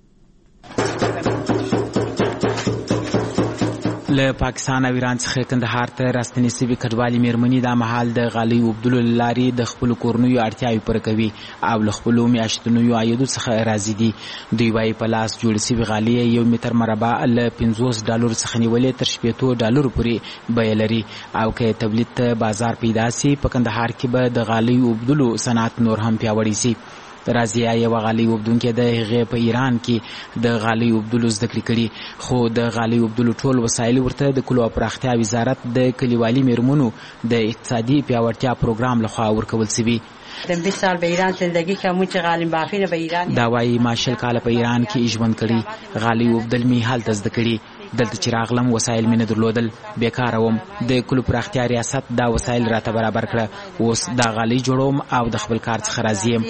له پاکستان او ایران څخه کندهار ته راستنې شوې کډوالې مېرمنې دا مهال د غالۍ اوبدلو له لارې د خپلو کورنیو اړتیاوې پوره کوي او له خپلو میاشتنیو عایدو څخه راضي دي. دوی وایي په لاس جوړې شوې غالۍ یو متر مربع له پنځوس ډالرو څخه نیولې تر شپېتو ډالرو پورې بیه لري او که تولید ته بازار پیدا سي په کندهار کې به د غالۍ اوبدلو صنعت نور هم پیاوړی سي. رازیه یو غالۍ اوبدونکې د هغې په ایران کې د غالۍ اوبدلو زده کړې کړي، خو د غالۍ اوبدلو ټول وسایل ورته د کلو او پراختیا وزارت د کلیوالي میرمنو د اقتصادي پیاوړتیا پروګرام لخوا ورکول شوي. بیست سال به ایران زندگی کردم چه غالۍ بافی به ایران دا وایي ما شل کاله په ایران کې ژوند کړی، غالۍ اوبدل مې هلته زده کړي. دلته چې راغلم وسایل مې نه درلودل، بیکاره وم. د کلو پراختیا ریاست دا وسایل راته برابر کړه. اوس دا غالۍ جوړوم او د خپل کار څخه راضي یم.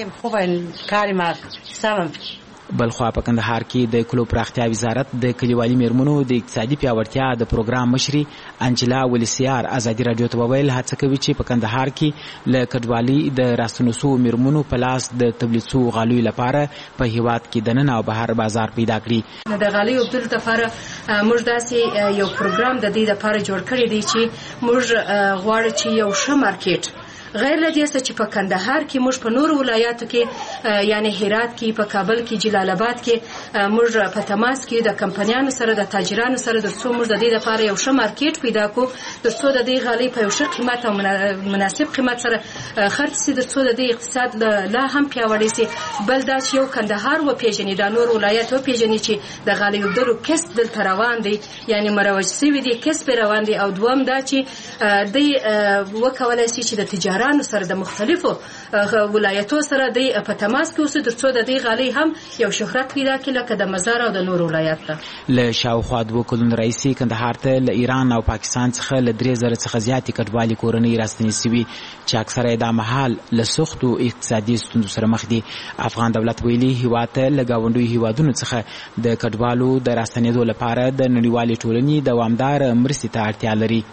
بلخوا په کندهار کې د کلو پراختیا وزارت د کلیوالي میرمنو د اقتصادي پیاوړتیا د پروګرام مشري انجلا ولیسیار ازادي رادیو ته وویل هڅه کوي چې په کندهار کې له کډوالي د راستنو شوو میرمنو په لاس د تولید شوو غالیو لپاره په هیواد کې دننه او بهر بازار پیدا کړي. د غالیو اوبدلو لپاره موږ داسې یو پروګرام د دې لپاره جوړ کړی دی چې موږ غواړو چې یو ښه مارکیټ غیر لدې څه چې په کندهار کې موږ په نورو ولایاتو کې یعنی هرات کې په کابل کې جلال آباد کې موږ په تماس کې د کمپنیانو سره د تاجرانو سره د څو موږ د دې لپاره یو ښه مارکیټ پیدا کو د څو د دې غالي په یو ښه قیمت او مناسب قیمت سره خرڅ سي د څو د دې اقتصاد لا هم پیاوړی سي بل دا چې یو کندهار و پیژني د نور ولایت و پیژني چې د غالي وبدلو کسب دلته روان دي یعنی مروج سوي دي کسب روان دي او دوم دا چې د وکولای شي چې د تجارانو سره د مختلفو ولایتو سره د په تماس کې اوسه د څو د دې غالي هم یو شهرت پیدا کړي لکه د مزار او د نور ولایت ته له شاوخوا دوه کلونو راځي کندهار ته له ایران او پاکستان څخه له درې زره څخه زیاتې کډوالي کورنۍ راستنې شوي چې اکثره د مهال له سختو اقتصادي ستونزو سره مخ دي. افغان دولت ویلي هیواد ته له ګاونډیو هیوادونو څخه د کډوالو د راستنېدو لپاره د نړیوالې ټولنې دوامدار مرستې ته اړتیا لري.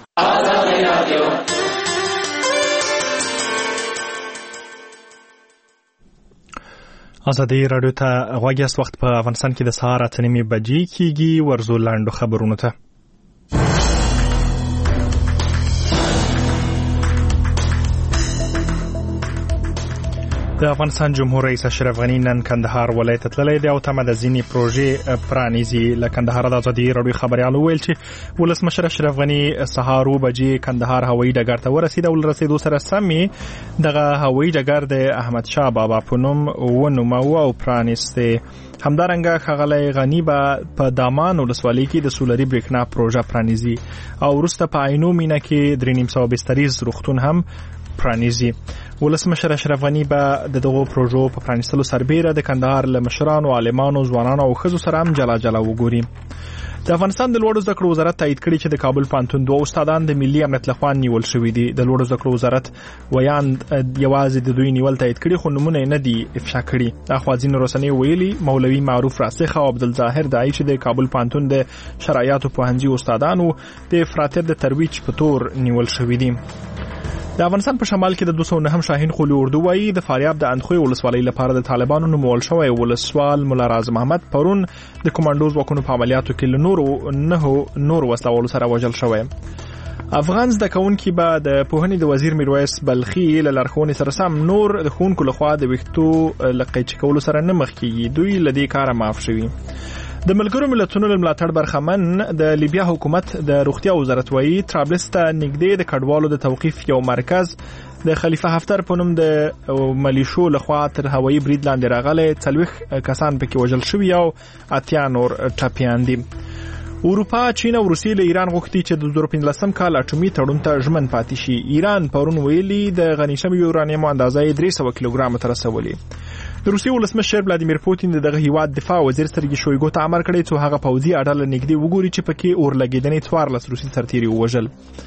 ازادي رادیو ته غوږ یاست. وخت په افغانستان کې د سهار اته نیمې بجې کېږي. ورزو لاندو خبرونو ته. د افغانستان جمهور رئیس اشرف غنی نن کندهار ولایت ته تللی دی او تمه د ځینې پروژې پرانیزي. له کندهار د ازادي رادیو خبريالو ویل چې ولسمشر اشرف غنی سهار او بجې کندهار هوایي ډګر ته ورسید او رسیدو سره سمي دغه هوایي ډګر د احمد شاه بابا په نوم ونومو او پرانیسته. همدارنګه ښاغلی غنی به په دامان ولسوالۍ کې د سولري بریښنا پروژه پرانیزي او وروسته په عینو مینه کې درې نیم سوه بستریز روغتون هم پرانیزي. ولسمشر اشرف غنی به د دغو پروژو په پرانیستلو سربیره د کندهار له مشرانو، عالمانو، ځوانانو او ښځو سره هم جلا جلا وګوري. د افغانستان د لوړو زده کړو وزارت تایید کړي چې د کابل پوهنتون دوه استادان د ملي امنیت لخوا نیول شوي دي. د لوړو زده کړو وزارت ویان یوازې د دوی نیول تایید کړي خو نومونه نه دي افشا کړي. اخوازین رسنۍ ویلي مولوي معروف راسخ او عبدالظاهر دای چې د کابل پوهنتون د شرایطو پوهنځي استادانو د افراطیت د ترویج په تور نیول شوي دي. د افغانستان په شمال کې د دوه سوه نهم شاهین قولي اردو وایي د فاریاب د اندخوی ولسوالۍ لپاره د طالبانو نومول شوی ولسوال مولا راز محمد پرون د کمانډو ځواکونو په عملیاتو کې له نورو نه نور وسلوالو سره وژل شوی. افغان زده کوونکي به د پوهنې د وزیر میرویس بلخي له لارښوونې سره سم نور د ښوونکو لخوا د ویښتو له قیچي کولو سره نه مخ کېږي. دوی له دې کاره معاف شوي. د ملګرو ملتونو له ملاتړ برخمن د لیبیا حکومت د روغتیا وزارت وایي طرابلس ته نږدې د کډوالو د توقیف یو مرکز د خلیفه حفتر په نوم د ملیشو لخوا تر هوایي برید لاندې راغلی. څلوېښت کسان پکې وژل شوي او اتیا نور ټپیان دي. اروپا، چین او روسیې له ایران غوښتي چې د دوه زره پنځلسم کال اټومي تړون ته ژمن پاتې شي. ایران پرون ویلي د غني شوي یورانیم اندازه یې درې سوه کیلوګرامه ته رسولې. د روسیې ولسمشر ولادیمیر پوتین دغه هیواد دفاع وزیر سرګي شویګو ته امر کړی چې هغه پوځي اډه له نږدې وګوري چې پکې اورلګیدنې څوارلس روسي سرتیري ووژل.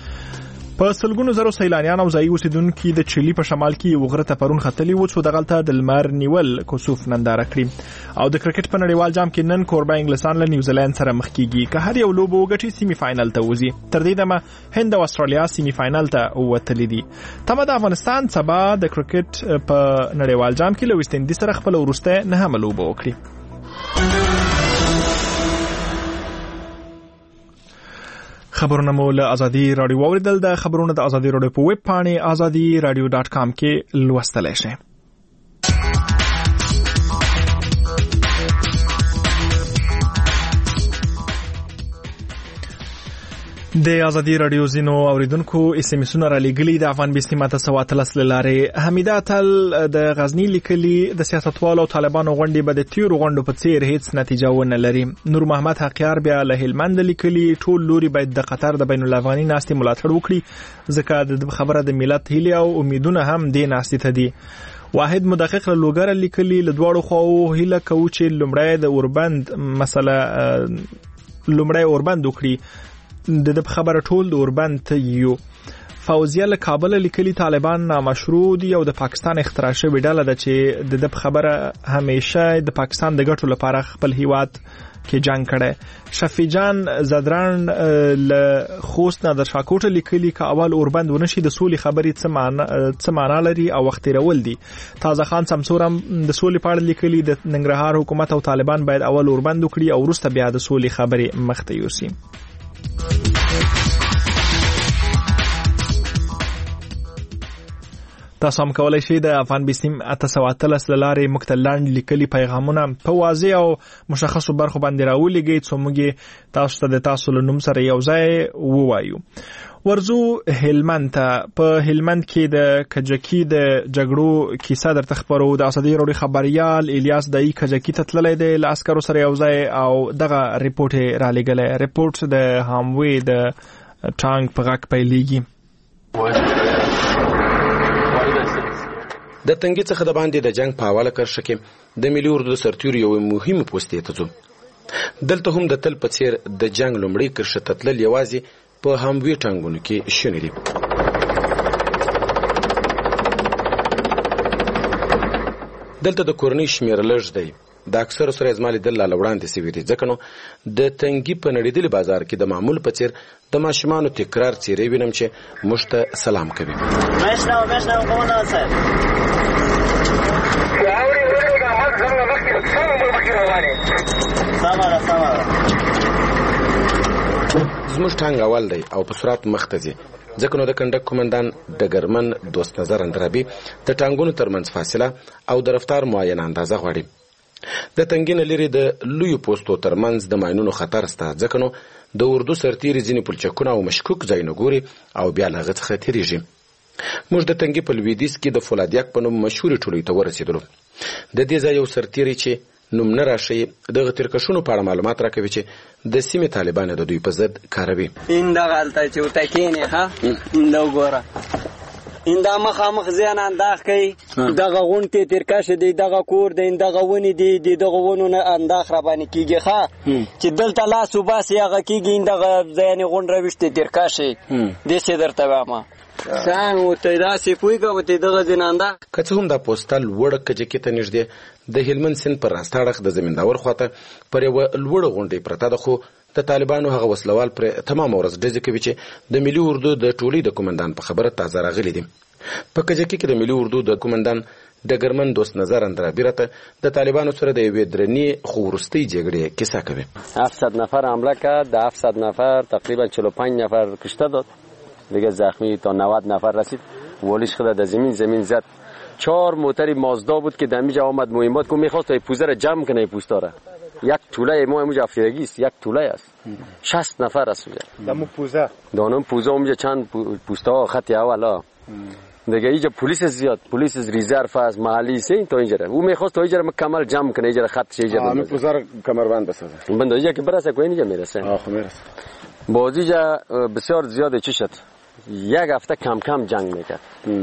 په سلګونو زرو سیلانیان او ځایي اوسیدونکي د چیلي په شمال کې یو غره ته پرون ختلي وو چې دغلته د لمر نیول کسوف ننداره کړي. او د کرکټ په نړیوال جام کې نن کوربه انګلستان له نیوزیلند سره مخ کیږي. که هر یو لوبه وګټي سیمي فائنل ته وځي. تر دې دمه هند او استرالیا سیمي فائنل ته ووتلي دي. تمه د افغانستان سبا د کرکټ په نړیوال جام کې له ویسټ انډیز سره خپل وروسته نهمه لوبه وکړي. خبرونه مو له ازادي رادیو اوریدل. د خبرونو د ازادي رادیو په ویب پاڼه ازادي رادیو ډاټ کام کې لوستلی شئ. د ازادي رادیو زینو اوریدونکو اس ام اسونه را لګلي د افغان بسمته سواتلس لاره. حمیده تل د غزنی لیکلي د سیاستوالو او طالبانو غونډې به د تیرو غونډو په څیر هیڅ نتیجه ونه لري. نور محمد حقیار بیا له هلمند لیکلي ټول لوري باید د قطر د بین الافغاني ناستې ملاتړ وکړي ځکه د خبره د ملت هیله او امیدونه هم د ناستې ته دي. واحد مدقق له لوګر لیکلي له دواړو خواو هیله کوو چې لومړی د اوربند مسله لومړی اوربند وکړي. د د خبره ټول د اوربند ته یو. فوزیه له کابل لیکلي طالبان نامشروع دي او د پاکستان اختراع شوی ډله ده چې د د خبره همیشه د پاکستان د ګټو لپاره خپل هیواد کې جنگ کړي. شفیع جان زدران له خوست نه د شاکوټ لیکلي ک اول اوربند ونشي د سولې خبرې څه معنا څه معنا لري او وخت رول دي. تازه خان سمسورم د سولې پاړ لیکلي د ننګرهار حکومت او طالبان باید اول اوربند وکړي او وروسته بیا د سولې خبرې مخته یوسي. تاسو هم کولای شئ د افغان بيسیم اته سوه اتلس لارې مکتلان لیکلي پیغامونه په واضح او مشخصو برخو باندې راولېږئ څو موږ تاسو ته د تاسو له نوم سره یو ځای ووایو. ورزو هلمند ته. په هلمند کې د کجکی د جګړو کیسه درته خبرو. د ازادي راډیو خبريال الیاس دای کجکی ته تللی دی له عسکرو سره یو ځای او دغه ریپورت را لګلی. ریپورت د هاموی د ټانک په غاک پیلېږي. د تنګي څخه د باندې د جنگ په حواله کرښه کې د ملي اردو سرتیرو یو مهمه پوسټ ته ځو. دلته هم د تل په څیر د جنگ لومړی کرښه ته تلل یوازې په هموی ټانګونو کې شونې دي. دلته د کورنۍ شمیر لږ دی. د اکثر سره ازمالي دل لا وړاندې سوي دي ځکه نو د تنګي په نړیدلي بازار کې د معمول په څیر د ماشومانو تکرار څیرې وینم چې مشته سلام کوي. مشنو مشنو قونا سر یاوري ورګه ما څنګه مخکې څنګه مخکې روانه سماره سماره زموږ ټانګ اول دی او په سرعت مخته ځي ځکه نو د کنډک کومندان ډګرمن دوست نظر اندرابي د ټانګونو ترمنځ فاصله او د رفتار معاینه اندازه غواړي. د تنګینه لري د لوی پوسټو ترمنځ د ماینونو خطر سته ځکه نو د اردو سرتیري ځینې پلچکونه او مشکوک ځایونه ګوري او بیا له هغه څخه تیریږي. موږ د تنګي په لویدیځ کې د فولادیاک په نوم مشهورې ټولۍ ته ورسېدلو. د دې ځای یو سرتیری چې نوم نه راشي دغه ترکشونو په اړه معلومات راکوي چې د سیمې طالبان د دوی په ضد کاروي. این دغه هلته چې ورته کېنې ښه دا وګوره این دا مخامخ ځان انداخ کوي دغه غونډې ترکشه دی دغه کور دی دغه ونې دی د دغه ونو نه انداخ را باندې کېږي ښه چې دلته لاس وباسي هغه کېږي دغه ځای غونډ راویشتې ترکشه داسې درته وایم ځان ورته داسې پوهېږه ورته دغه ځین انداخ. که څه هم دا پوسټل وړه کجکي ته نږدې د هلمند سیند پر راسته اړخ د زمینداور خواته پر یوه لوړه غونډۍ پرته ده خو د طالبانو هغه وسلوال پر تمام ورځ ډزې کوي چې د ملي اردو د ټولۍ د کومندان په خبره تازه راغلي دي. په کجکي کې د ملي اردو د کومندان ډګرمن دوست نظر اندرابي راته د طالبانو سره د یوې درنې خو وروستۍ جګړې کیسه کوي. هفتصد نفر حمله کرد د هفتصد نفر تقریبا چهل و پنج نفر کشته داد دیگه زخمی تا نود نفر رسید. والیش خود از زمین زمین زد. چهار موتر مازدا بود که دمیجا آمد مهمات که میخواست تا پوزه را جمع کنه پوستا را. یک طوله ما اونجا افریقی است یک طوله است شصت نفر است اونجا دمو پوزه دانم پوزه اونجا چند پوستا خط اولا دیگه اینجا پلیس زیاد پلیس ریزرو است محلی است تا اینجا او میخواست تا اینجا مکمل جمع کنه اینجا خط شه اینجا همین پوزه را کمربند بسازه بنده اینجا که برسه کوین اینجا میرسه آخه میرسه. بازی جا بسیار زیاده چی شد یک هفته کم کم جنگ میکرد.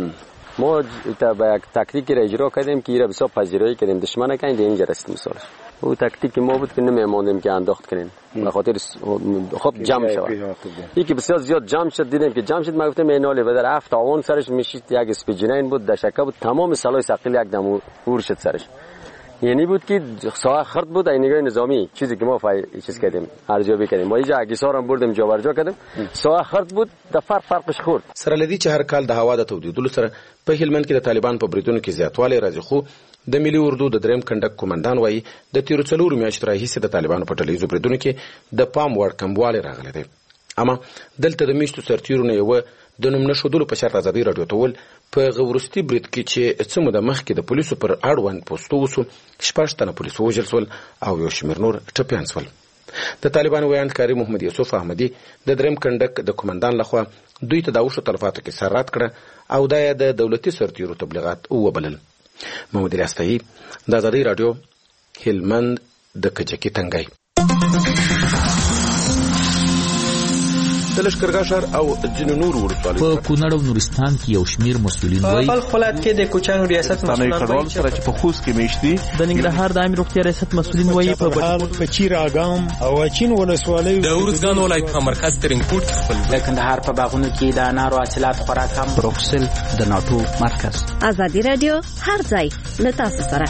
ما تا با یک تاکتیکی را اجرا کردیم که ایرا بسیار پذیرایی کردیم دشمن کردیم به اینجا رسید مثالش. او تاکتیکی ما بود که نمیماندیم که انداخت کنیم به خاطر خب جمع شد. یکی بسیار زیاد جمع شد دیدیم که جمع شد ما گفتم اینالی و در هفت آوان سرش میشید یک اسپیجنین بود دشکه بود تمام سلاح ثقیل یک دم اور شد سرش. یعنی بود که ساعت خرد بود اینگاه نظامی چیزی که ما فای چیز کردیم ارزیابی کردیم ما اینجا اگیسار هم بردیم جا بر جا کردیم ساعت خرد بود د فرق فرقش خورد. سره لدی چې هر کال د هوا د تودیدلو سره په هلمند کې د طالبان په بریدونو کې زیاتوالی راځي خو د ملي اردو د دریم کنډک کومندان وایي د تیرو څلورو میاشتو راهیسې د طالبانو په ټولیزو بریدونو کې د پام وړ کموالی راغلی دی. اما دلته د میشتو سرتیرو نه یوه د نوم نښودلو په شرط ازادي راډیو ته وویل په غورستي برید کې چې څه موده مخکې د پولیسو پر اړوند پوسټو وسو شپږ تنه پولیس ووژل سول او یو شمېر نور ټپیان سول. د طالبانو ویاند کاري محمد یوسف احمدي د دریم کنډک د کومندان لخوا دوی ته د اوښو تلفاتو کې سر رد کړه او دا یې د دولتي سرتیرو تبلیغات وبلل. محمد الیاستایي د ازادي راډیو هلمند د کجکي تنګی. د لشکرګاه ښار او ځینو نورو ولسوالیو په کونړ او نورستان کې یو شمیر مسؤلین وایي په بلخ ولایت کې د کوچانو ریاست مسؤلین وایي سره چې په خوست کې میشتي د ننګرهار د عامه روغتیا ریاست مسؤلین وایي په بټ پچیر اګام او چین ولسوالیو د اورزګان ولایت په مرکز ترینکوټ خپل د کندهار په باغونو کې د انارو حاصلات خوراک هم بروکسل د ناتو مرکز. ازادي رادیو هر ځای له تاسو سره.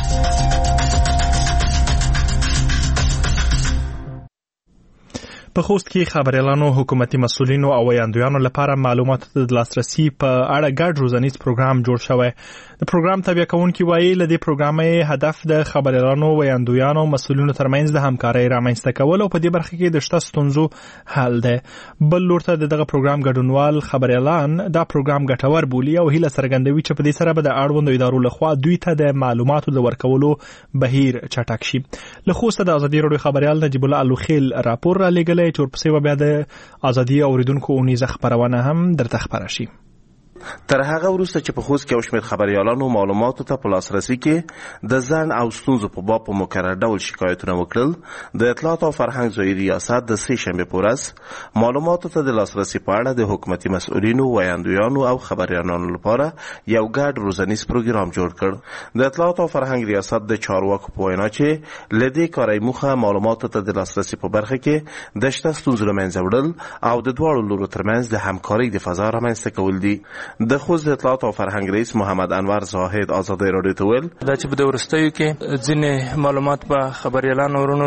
په خوست کې خبريالانو، حکومتي مسؤلینو او ویاندویانو لپاره معلوماتو د لاسرسي په اړه ګډ روزنیز پروګرام جوړ شوی. د پروګرام تابع کوونکي وایي له دې پروګرام هدف د خبريالانو، ویاندویانو او مسؤلینو ترمنځ د همکارۍ رامنځته کول او په دې برخه کې د شته ستونزو حل دی. بل لور ته دغه پروګرام ګډونوال خبريالان دا پروګرام ګټور بولي او هیله څرګندوي چې په دې سره به د اړوندو ادارو لخوا دوی ته د معلوماتو د ورکولو بهیر چټک شي. له خوسته د ازادي راډیو خبريال نجیب الله الوخیل راپور را لېږلی چې ورپسې به بیا د ازادي اوریدونکو اونیزه خبرونه هم درته خپره شي. تر هغه وروسته چې په خوست کې یو شمېر خبريالانو معلوماتو ته په لاسرسي کې د ځنډ او ستونزو په باب په مکرر ډول شکایتونه وکړل. د اطلاعات او فرهنګ ځایي ریاست د سې شنبې په ورځ معلوماتو ته د لاسرسي په اړه د حکومتي مسؤلینو، ویاندویانو او خبريالانو لپاره یو ګډ روزنیز پروګرام جوړ کړ. د اطلاعات او فرهنګ ریاست د چارواکو په وینا چې له دې کاري موخه معلوماتو ته د لاسرسي په برخه کې د شته ستونزو له منځه وړل او د دواړو لورو ترمنځ د همکارۍ د فضا رامنځته کول دي. د خوست اطلاعات او فرهنګ رئیس محمد انور زاهد ازادي راډیو ته ویل دا چې په ورستیو کې ځینې معلومات په خبريالانو ورونو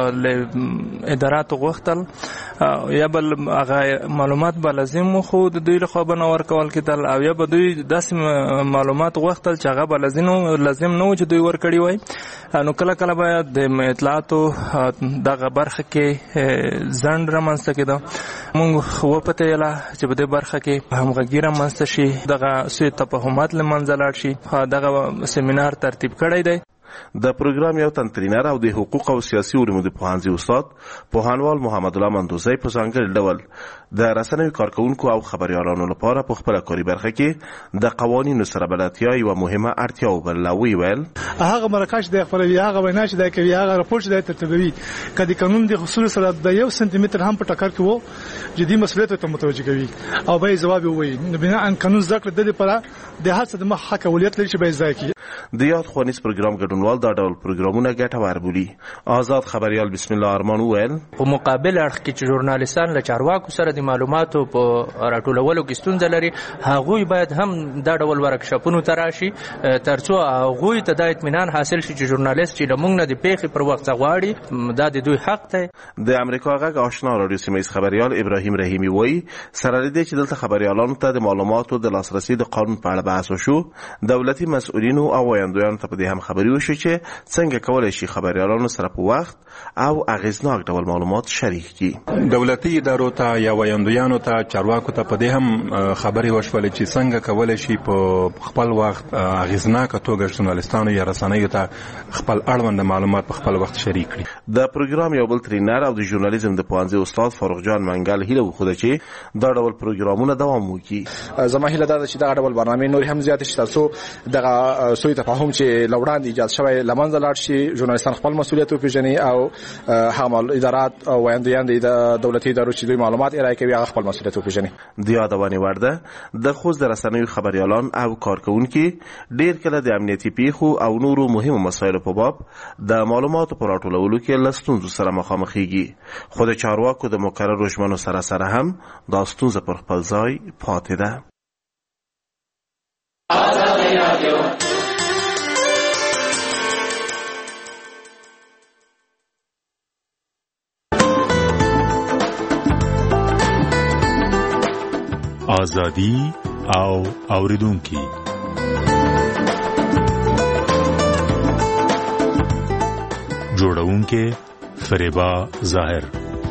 له اداراتو غوښتل یا بل هغه معلومات به لازم خو د دوی له خوا به ورکول کېدل او یا به دوی داسې معلومات غوښتل چې هغه به لازم لازم نه و چې دوی ورکړي وای. نو کله کله باید د اطلاعاتو دغه برخه کې ځنډ رامنځته کېده. موږ وپته یلا چې په دې برخه کې همغږي رامنځته شي، دغه سوء تفاهمات له منځه لاړ شي. دغه سیمینار ترتیب کړی دی. د پروګرام یو تن ترینر او د حقوق او سیاسي علومو د پوهنځي استاد پوهنوال محمد الله مندوزی په ځانګړي ډول د رسنیو کارکونکو او خبريالانو لپاره په خپله کاري برخه کې د قوانینو سره بلدتیا یوه مهمه اړتیا وبلله. ویل هغه مرکه چې د خپلوي، هغه وینا چې د کوي، هغه راپور چې د ترتیبوي کدي قانون د اصول سره د یو سنتي متر هم په ټکر کې وو جدي مسؤلیت ته متوجه کوي او به جواب وي. بنا ان قانون ذکر د دې لپاره د هڅه د مخ حق اولیت لري چې به ځای کی. د یاد خوانیز پروګرام ګډونوال دا ډول پروګرامونه ګټور بولي. آزاد خبريال بسم الله ارمان ویل په مقابل اړخ کې چې ژورنالیستان له چارواکو سره د معلوماتو په راټولولو کې ستونزه لري، هغوی باید هم دا ډول ورکشاپونو ته راشي ترڅو هغوی ته دا اطمینان حاصل شي چې ژورنالیست چې له موږ نه د پیښې پر وخت غواړي دا د دوی حق دی. د امریکا غږ آشنا رادیو سیمه خبريال ابراهیم رحیمی وایي سره لدې چې دلته خبريالانو ته د معلوماتو د لاسرسي د قانون په اړه بحث وشو، دولتي مسؤلینو او ویاندویانو ته په دې هم خبري وشو چې څنګه کولای شي خبريالانو سره په وخت او اغیزناک ډول معلومات شریک کړي. دولتي ادارو ته یا ویاندویانو ته، چارواکو ته په دې هم خبري وشول چې څنګه کولای شي په خپل وخت اغیزناک توګه ژورنالیستانو یا رسنیو ته خپل اړوند معلومات په خپل وخت شریک کړي. د پروګرام یو بل ترینر او د ژورنالیزم د پوهنځي استاد فاروق جان منګل هیله وکړه چې دا ډول پروګرامونه دوام وکړي. زما هیله ده چې دا ډول برنامه نور هم زیات شي ترڅو دغه سوء تفاهم چې لوړاندې ایجاد شوی لمنځه لاړ شي، ژورنالیستان خپل مسؤلیت وپېژني او هغه ادارات او ویاندویان د دولتي ادارو چې دوی معلومات ارائه کوي هغه خپل مسؤلیت وپېژني. د یادونې وړ ده د خوست د رسنیو خبريالان او کارکونکي ډېر کله د امنیتي پیښو او نورو مهمو مسایلو په باب د معلوماتو په راټولولو کې له ستونزو سره مخامخېږي، خو د چارواکو د مقررو ژمنو سره سره هم دا ستونزه پر خپل ځای پاتې ده. آزادی او اوریدونکي جوړونکي فریبا ظاهر.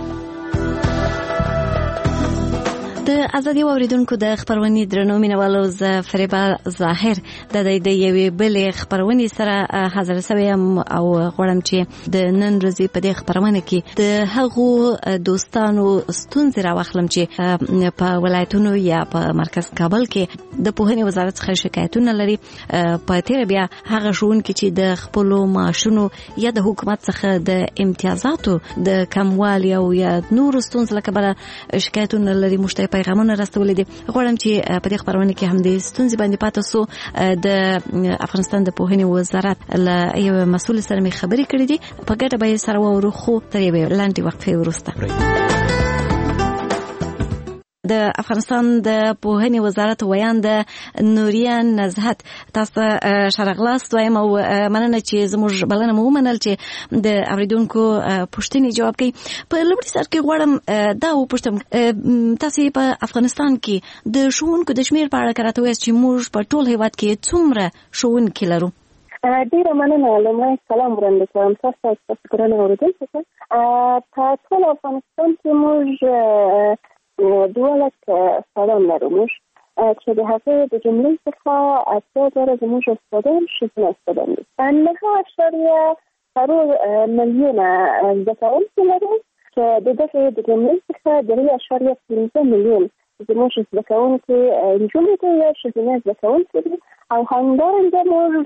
د ازادي اوریدونکو د خبرونې درنو مینوالو ز فریبا ظاهر د د یوې بلې خبرونې سره حاضر شوم او غواړم چې د نن ورځې په دې خبرونه کې د هغو دوستانو ستونزې راوخلم چې په ولایتونو یا په مرکز کابل کې د پوهنې وزارت څخه شکایتونه لري. په تیر بیا هغه ښوونکي چې د خپلو معاشونو یا د حکومت څخه د امتیازاتو د کموالي او یا نورو ستونزو له کبله شکایتونه لري، مشترک پیغامونه راستولې دي. غواړم چې په دې خبرونه کې هم د ستونزې باندې پاتې سو. د افغانستان د پوهنې وزارت له یو مسؤل سره مې خبرې کړې دي، په ګډه به سره وورو خو تر یوې لاندې وقفې وروسته. د افغانستان د پوهنې وزارت ویان د نوریا نزهت تاسو شرغلاست وایم او مننه چې زموږ بلنه مو ومنل چې د اوریدونکو پوښتنې جواب کوي. په لومړي سر کې غواړم دا وپوښتم تاسو په افغانستان کې د ښوونکو د شمیر په اړه راته وایاست چې موږ په ټول هیواد کې څومره ښوونکي لرو؟ ډیره مننه. لومړی سلام وړاندې کوم تاسو ته ګرانه اوریدونکو ته. په ټول افغانستان کې موږ دولس سلام لرو موږ چې د هغې د جملې څخه اتیا زره زموږ استادان ښځینه استادان دي. نهه اعشاریه څلور میلیونه زده کوونکي لرو چې د دغې د جملې څخه درې اعشاریه پنځه میلیون زموږ زده کوونکي نجونې دي یا ښځینه زده کوونکي دي او همدارنګه موږ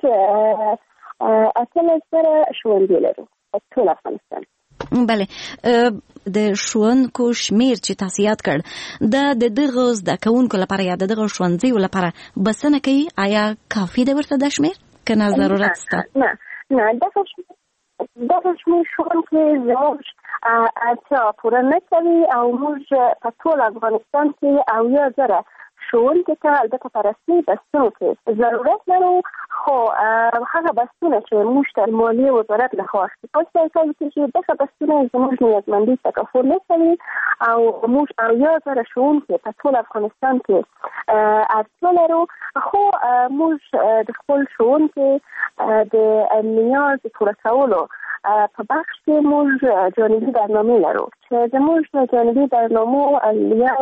اتلس زره ښوونځي لرو په ټول افغانستان. بله د ښوونکو شمیر چې تاسو یاد کړ دا د دغه زده کوونکو لپاره یا د دغه ښوونځیو لپاره بسنه کوي؟ آیا کافي دی ورته دا شمیر که نه ضرورت شته؟ نه نه دغه دغه شمیر ښوونکي زموږ اړتیا پوره نه کوي او موږ په ټول افغانستان کې اویا زره ښوونکي ته البته په رسمي بستونو کې ضرورت لرو، خو هغه بستونه چې موږ ته مالیې وزارت لخوا اخیستل کوي چې دغه بستونه زموږ نیازمندي تکفل نه کوي او موږ اویا زره ښوونکي په ټول افغانستان کې اړتیا لرو، خو موږ د خپل ښوونکي د نیاز پوره کولو په بخش کې موږ جانبي برنامې لرو چې زموږ جانبي برنامو